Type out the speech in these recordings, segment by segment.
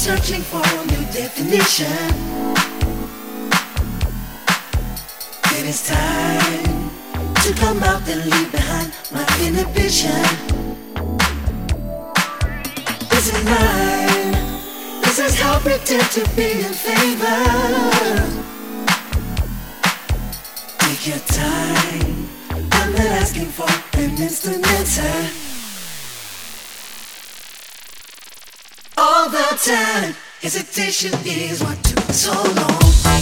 searching for a new definition. It is time to come out and leave behind my inhibition. This is mine. This is how I pretend to be in favor. Take your time. I'm not asking for an instant answer. All the time, hesitation is what took so long.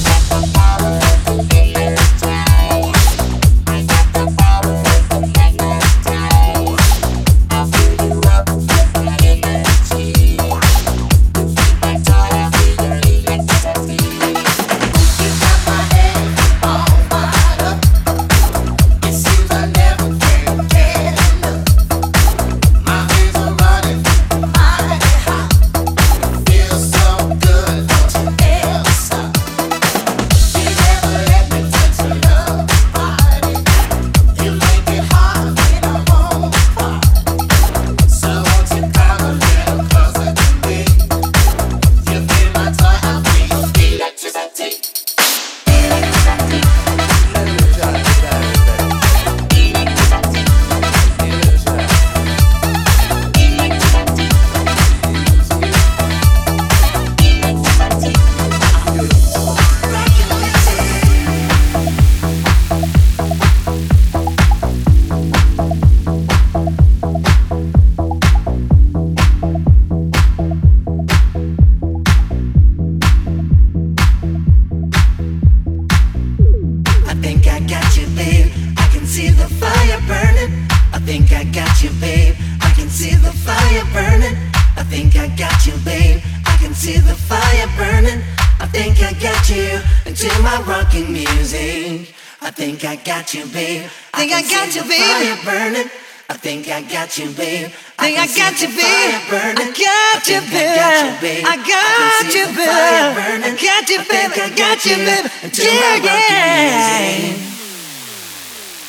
I got you, babe. I think I got you, babe. Fire burning. I think I got you, babe. I think I got you, babe. I got you, babe. I got you, babe. I got you, babe. I got you, babe. Yeah, yeah.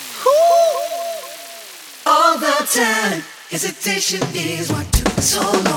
All the time, hesitation is what took so long.